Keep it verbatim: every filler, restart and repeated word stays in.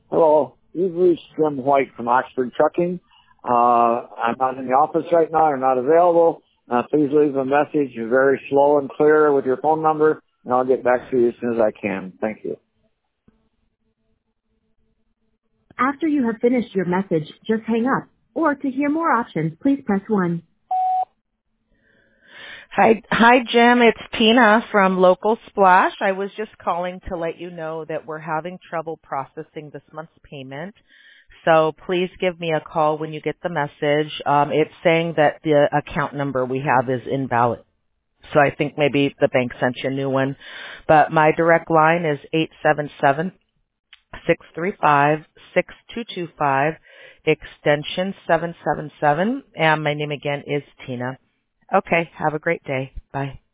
Hello, you've reached Jim White from Oxford Trucking. Uh, I'm not in the office right now. I'm not available. Uh, please leave a message very slow and clear with your phone number, and I'll get back to you as soon as I can. Thank you. After you have finished your message, just hang up. Or to hear more options, please press one. Hi, hi, Jim. It's Tina from Local Splash. I was just calling to let you know that we're having trouble processing this month's payment. So please give me a call when you get the message. Um, it's saying that the account number we have is invalid. So I think maybe the bank sent you a new one. But my direct line is eight seven seven, six three five, six two two five, extension seven seven seven. And my name again is Tina. Okay, have a great day. Bye.